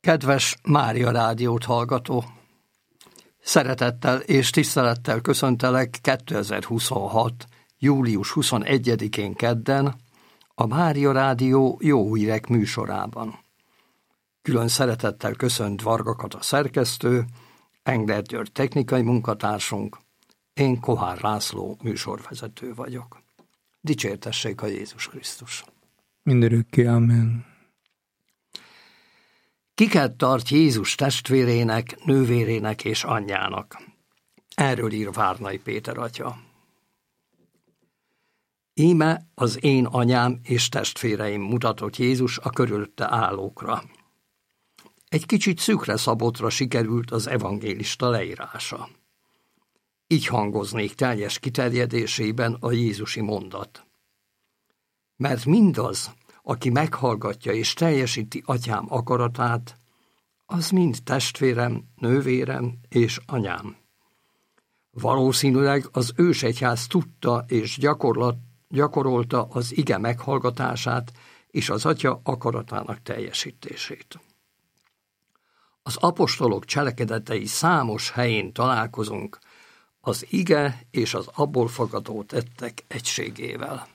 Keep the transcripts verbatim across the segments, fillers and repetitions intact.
Kedves Mária Rádiót hallgató! Szeretettel és tisztelettel köszöntelek kétezer-huszonhat. július huszonegyedikén kedden a Mária Rádió Jó Hírek műsorában. Külön szeretettel köszönt Varga Kata szerkesztő, Engler György technikai munkatársunk, én Kohár László műsorvezető vagyok. Dicsértessék a Jézus Krisztus! Mindörökké, amen. Kiket tart Jézus testvérének, nővérének és anyjának? Erről ír Várnai Péter atya. Íme az én anyám és testvéreim, mutatott Jézus a körülötte állókra. Egy kicsit szűkre szabotra sikerült az evangélista leírása. Így hangoznék teljes kiterjedésében a jézusi mondat. Mert mindaz, aki meghallgatja és teljesíti atyám akaratát, az mind testvérem, nővérem és anyám. Valószínűleg az ősegyház tudta és gyakorlat, gyakorolta az ige meghallgatását és az atya akaratának teljesítését. Az apostolok cselekedetei számos helyén találkozunk az ige és az abból fakadó tettek egységével.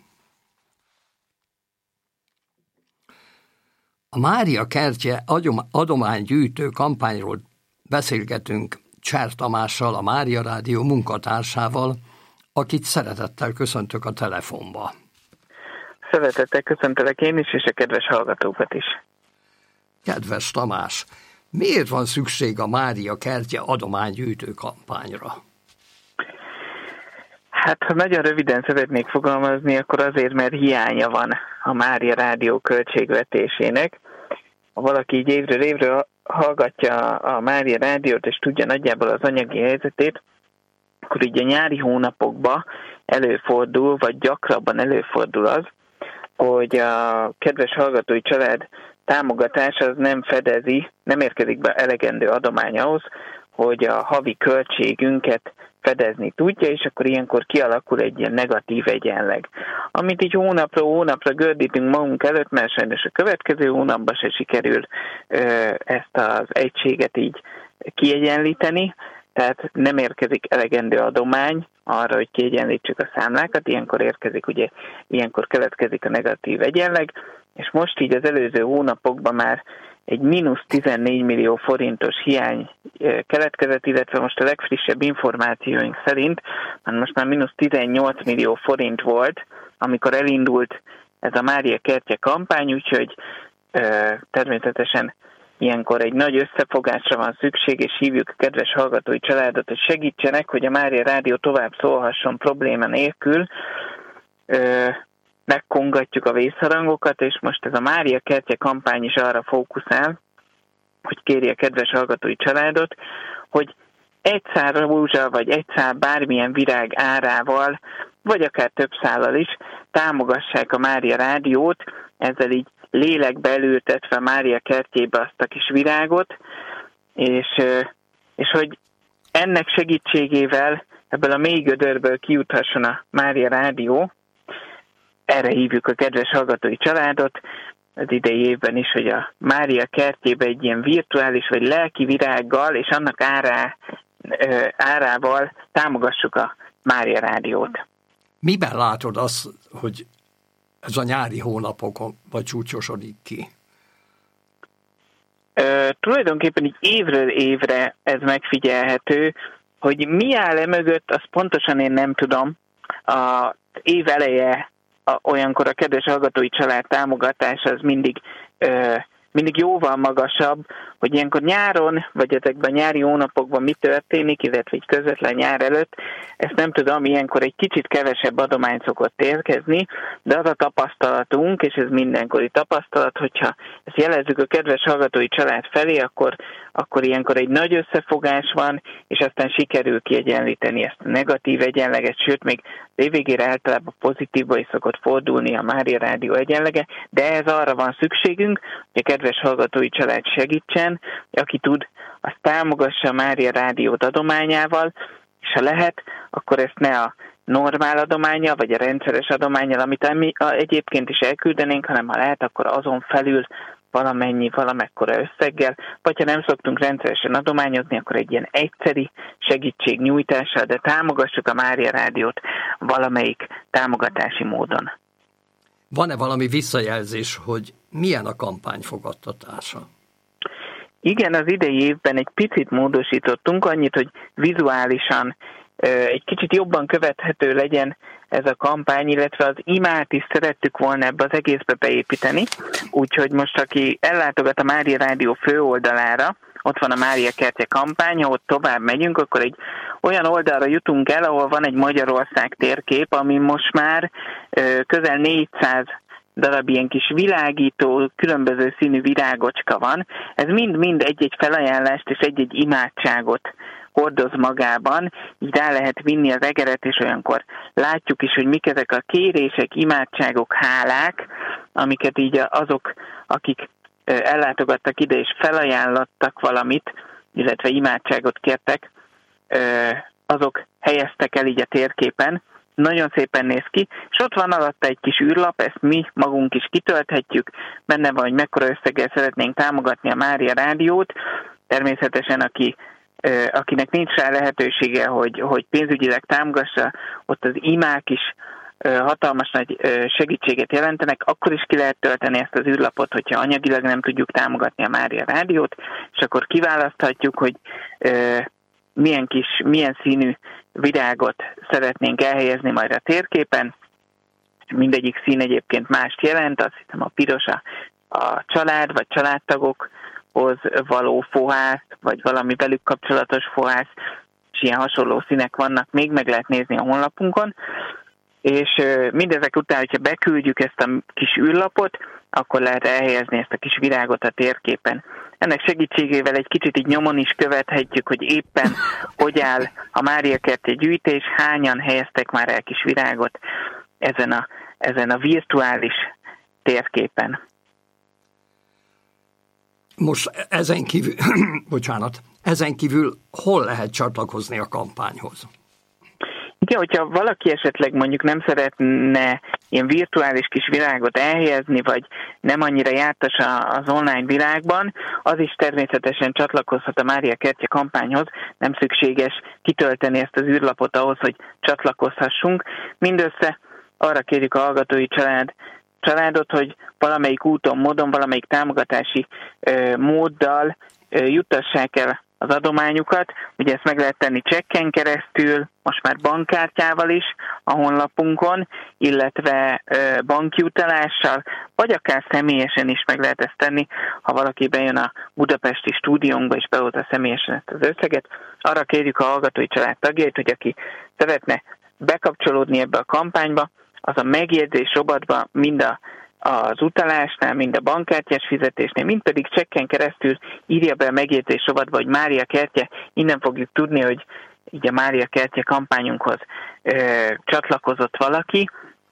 A Mária kertje adománygyűjtő kampányról beszélgetünk Cser Tamással, a Mária Rádió munkatársával, akit szeretettel köszöntök a telefonba. Szeretettel köszöntelek én is, és a kedves hallgatókat is. Kedves Tamás, miért van szükség a Mária kertje adománygyűjtő kampányra? Hát, ha nagyon röviden szeretnék fogalmazni, akkor azért, mert hiánya van a Mária Rádió költségvetésének. Ha valaki így évről évről hallgatja a Mária Rádiót, és tudja nagyjából az anyagi helyzetét, akkor így a nyári hónapokban előfordul, vagy gyakrabban előfordul az, hogy a kedves hallgatói család támogatása az nem fedezi, nem érkezik be elegendő adomány ahhoz, hogy a havi költségünket fedezni tudja, és akkor ilyenkor kialakul egy ilyen negatív egyenleg. Amit így hónapra hónapra gördítünk magunk előtt, mert sajnos a következő hónapban se sikerül ö, ezt az egységet így kiegyenlíteni, tehát nem érkezik elegendő adomány arra, hogy kiegyenlítsük a számlákat, ilyenkor érkezik, ugye, ilyenkor keletkezik a negatív egyenleg, és most így az előző hónapokban már egy mínusz tizennégy millió forintos hiány keletkezett, illetve most a legfrissebb információink szerint most már mínusz tizennyolc millió forint volt, amikor elindult ez a Mária kertje kampány, úgyhogy természetesen ilyenkor egy nagy összefogásra van szükség, és hívjuk a kedves hallgatói családot, hogy segítsenek, hogy a Mária Rádió tovább szólhasson probléma nélkül. Megkongatjuk a vészharangokat, és most ez a Mária kertje kampány is arra fókuszál, hogy kéri a kedves hallgatói családot, hogy egy szál rózsa, vagy egy szál bármilyen virág árával, vagy akár több szállal is támogassák a Mária Rádiót, ezzel így lélekbe elültetve Mária kertjébe azt a kis virágot, és, és hogy ennek segítségével ebből a mély gödörből kijuthasson a Mária Rádió. Erre hívjuk a kedves hallgatói családot az idei évben is, hogy a Mária kertjébe egy ilyen virtuális vagy lelki virággal és annak árá, árával támogassuk a Mária Rádiót. Miben látod azt, hogy ez a nyári hónapokon vagy csúcsosodik ki? Ö, tulajdonképpen így évről évre ez megfigyelhető, hogy mi áll e mögött, azt pontosan én nem tudom. Az év eleje a, olyankor a kedves hallgatói család támogatása az mindig, ö, mindig jóval magasabb, hogy ilyenkor nyáron, vagy ezekben a nyári hónapokban mi történik, illetve egy közvetlen nyár előtt, ezt nem tudom, ilyenkor egy kicsit kevesebb adomány szokott érkezni, de az a tapasztalatunk, és ez mindenkori tapasztalat, hogyha ezt jelezzük a kedves hallgatói család felé, akkor, akkor ilyenkor egy nagy összefogás van, és aztán sikerül kiegyenlíteni ezt a negatív egyenleget, sőt, még évvégére általában pozitívba is szokott fordulni a Mária Rádió egyenlege, de ez arra van szükségünk, hogy a kedves hallgatói család segítsen, aki tud, azt támogassa a Mária Rádiót adományával, és ha lehet, akkor ezt ne a normál adománya, vagy a rendszeres adományjal, amit egyébként is elküldenénk, hanem ha lehet, akkor azon felül valamennyi, valamekkora összeggel, vagy ha nem szoktunk rendszeresen adományozni, akkor egy ilyen egyszeri segítségnyújtással, de támogassuk a Mária Rádiót valamelyik támogatási módon. Van-e valami visszajelzés, hogy milyen a kampány fogadtatása? Igen, az idei évben egy picit módosítottunk, annyit, hogy vizuálisan egy kicsit jobban követhető legyen ez a kampány, illetve az imát is szerettük volna ebbe az egészbe beépíteni, úgyhogy most aki ellátogat a Mária Rádió főoldalára, ott van a Mária Kertje kampány, ha ott tovább megyünk, akkor egy olyan oldalra jutunk el, ahol van egy Magyarország térkép, ami most már közel négyszáz darab ilyen kis világító, különböző színű virágocska van. Ez mind-mind egy-egy felajánlást és egy-egy imádságot hordoz magában, így rá lehet vinni az egeret, és olyankor látjuk is, hogy mik ezek a kérések, imádságok, hálák, amiket így azok, akik ellátogattak ide és felajánlottak valamit, illetve imádságot kértek, azok helyeztek el így a térképen. Nagyon szépen néz ki, és ott van alatta egy kis űrlap, ezt mi magunk is kitölthetjük, benne van, hogy mekkora összeggel szeretnénk támogatni a Mária Rádiót. Természetesen, aki, akinek nincs rá lehetősége, hogy, hogy pénzügyileg támogassa, ott az imák is hatalmas nagy segítséget jelentenek, akkor is ki lehet tölteni ezt az űrlapot, hogyha anyagilag nem tudjuk támogatni a Mária Rádiót, és akkor kiválaszthatjuk, hogy milyen kis, milyen színű virágot szeretnénk elhelyezni majd a térképen. Mindegyik szín egyébként mást jelent, azt hiszem a piros a, a család vagy családtagokhoz való fohász, vagy valami velük kapcsolatos fohász, és ilyen hasonló színek vannak, még meg lehet nézni a honlapunkon. És mindezek után, hogyha beküldjük ezt a kis űrlapot, akkor lehet elhelyezni ezt a kis virágot a térképen. Ennek segítségével egy kicsit így nyomon is követhetjük, hogy éppen hogy áll a Mária Kertje gyűjtés, hányan helyeztek már el kis virágot ezen a, ezen a virtuális térképen. Most ezen kívül, bocsánat, ezen kívül hol lehet csatlakozni a kampányhoz? Igen, hogyha valaki esetleg mondjuk nem szeretne ilyen virtuális kis virágot elhelyezni, vagy nem annyira jártas az online világban, az is természetesen csatlakozhat a Mária Kertje kampányhoz, nem szükséges kitölteni ezt az űrlapot ahhoz, hogy csatlakozhassunk. Mindössze arra kérjük a hallgatói család, családot, hogy valamelyik úton, módon, valamelyik támogatási ö, móddal ö, juttassák el az adományukat. Ugye ezt meg lehet tenni csekken keresztül, most már bankkártyával is a honlapunkon, illetve ö, banki utalással, vagy akár személyesen is meg lehet ezt tenni, ha valaki bejön a budapesti stúdiónkba és behozza személyesen ezt az összeget. Arra kérjük a hallgatói család tagjait, hogy aki szeretne bekapcsolódni ebbe a kampányba, az a megjegyzés rovatba mind a az utalásnál, mind a bankkártyás fizetésnél, mind pedig csekken keresztül írja be a megjegyzés rovatba, hogy Mária Kertje, innen fogjuk tudni, hogy így a Mária Kertje kampányunkhoz ö, csatlakozott valaki.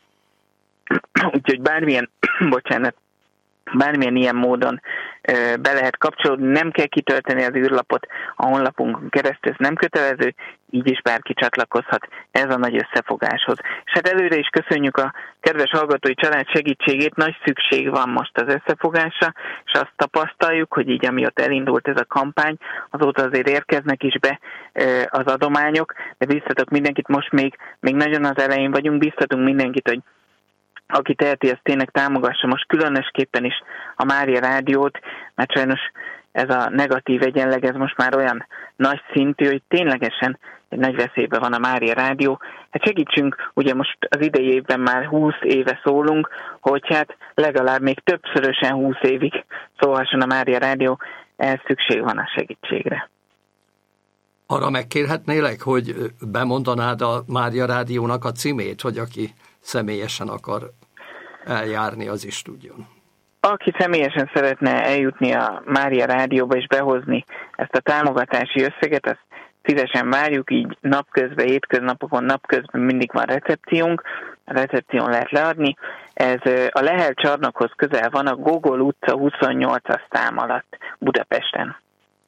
Úgyhogy bármilyen, bocsánat, bármilyen ilyen módon ö, be lehet kapcsolódni, nem kell kitölteni az űrlapot a honlapunkon keresztül, ez nem kötelező, így is bárki csatlakozhat ez a nagy összefogáshoz. És hát előre is köszönjük a kedves hallgatói család segítségét, nagy szükség van most az összefogásra, és azt tapasztaljuk, hogy így amióta elindult ez a kampány, azóta azért érkeznek is be e, az adományok, de biztatok mindenkit, most még, még nagyon az elején vagyunk, biztatunk mindenkit, hogy aki teheti, azt tényleg támogassa most különösképpen is a Mária Rádiót, mert sajnos ez a negatív egyenleg, ez most már olyan nagy szintű, hogy ténylegesen egy nagy veszélyben van a Mária Rádió. Hát segítsünk, ugye most az idei évben már húsz éve szólunk, hogy hát legalább még többszörösen húsz évig szólhasson a Mária Rádió, ehhez szükség van a segítségre. Arra megkérhetnélek, hogy bemondanád a Mária Rádiónak a címét, hogy aki személyesen akar eljárni, az is tudjon. Aki személyesen szeretne eljutni a Mária Rádióba és behozni ezt a támogatási összeget, azt szívesen várjuk, így napközben, hétköznapokon, napközben mindig van recepciónk, a recepción lehet leadni. Ez a Lehel csarnokhoz közel van, a Gogol utca huszonnyolcas szám alatt Budapesten.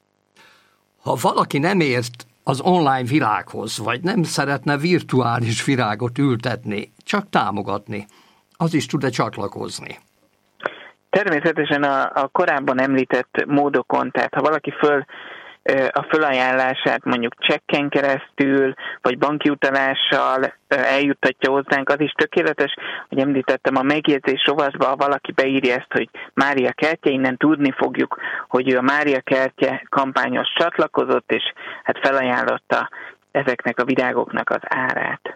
Ha valaki nem ért az online világhoz, vagy nem szeretne virtuális virágot ültetni, csak támogatni, az is tud-e csatlakozni? Természetesen a, a korábban említett módokon, tehát ha valaki föl a fölajánlását mondjuk csekken keresztül, vagy banki utalással eljuttatja hozzánk, az is tökéletes. Hogy említettem, a megjegyzés rovaszba, ha valaki beírja ezt, hogy Mária Kertje, innen tudni fogjuk, hogy ő a Mária Kertje kampányhoz csatlakozott, és hát felajánlotta ezeknek a virágoknak az árát.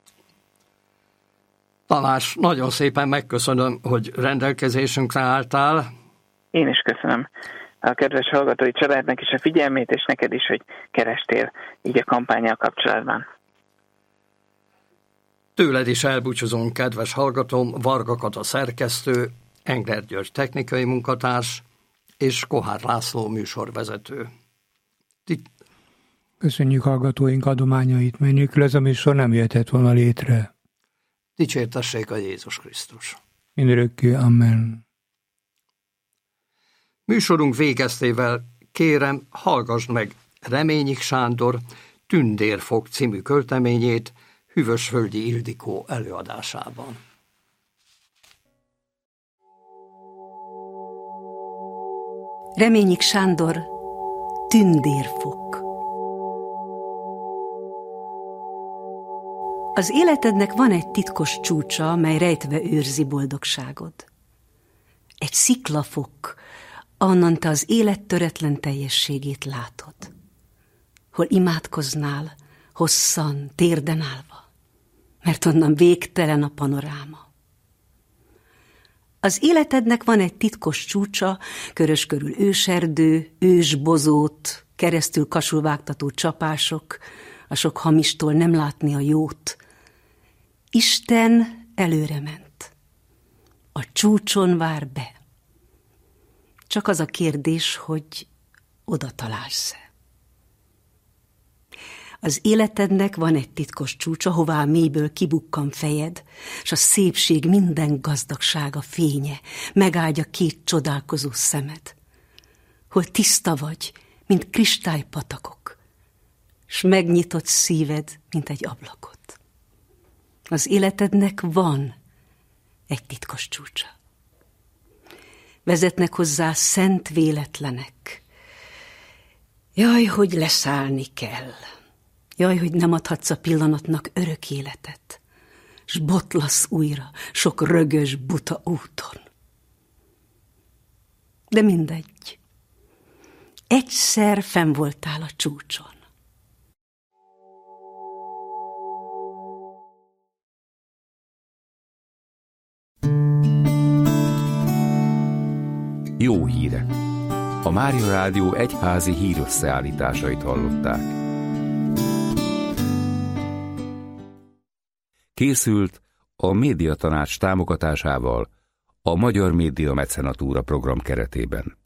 Tamás, nagyon szépen megköszönöm, hogy rendelkezésünkre álltál. Én is köszönöm a kedves hallgatói családnak is a figyelmét, és neked is, hogy kerestél így a kampánnyal kapcsolatban. Tőled is elbúcsúzom, kedves hallgatóm, Varga Kata szerkesztő, Engler György technikai munkatárs, és Kohár László műsorvezető. Ti... Köszönjük hallgatóink adományait, mely nélkül ez a műsor nem jöhetett volna létre. Dicsértessék a Jézus Krisztus. Mindörökké, amen. Műsorunk végeztével kérem, hallgassd meg Reményik Sándor Tündérfok című költeményét Hűvösvölgyi Ildikó előadásában. Reményik Sándor Tündérfok. Az életednek van egy titkos csúcsa, mely rejtve őrzi boldogságod. Egy sziklafok, ahonnan te az élet töretlen teljességét látod. Hol imádkoznál, hosszan, térden állva, mert onnan végtelen a panoráma. Az életednek van egy titkos csúcsa, körös körül őserdő, ősbozót, keresztül kasulvágtató csapások, a sok hamistól nem látni a jót. Isten előre ment. A csúcson vár be. Csak az a kérdés, hogy oda találsz-e. Az életednek van egy titkos csúcsa, hová a mélyből kibukkan fejed, s a szépség minden gazdagsága fénye megáldja két csodálkozó szemed. Hol tiszta vagy, mint kristálypatakok, s megnyitott szíved, mint egy ablakot. Az életednek van egy titkos csúcsa. Vezetnek hozzá szent véletlenek. Jaj, hogy leszállni kell. Jaj, hogy nem adhatsz a pillanatnak örök életet, s botlasz újra sok rögös, buta úton. De mindegy. Egyszer fenn voltál a csúcson. Jó hírek! A Mária Rádió egyházi hírösszeállításait hallották. Készült a Médiatanács támogatásával a Magyar Média Mecenatúra program keretében.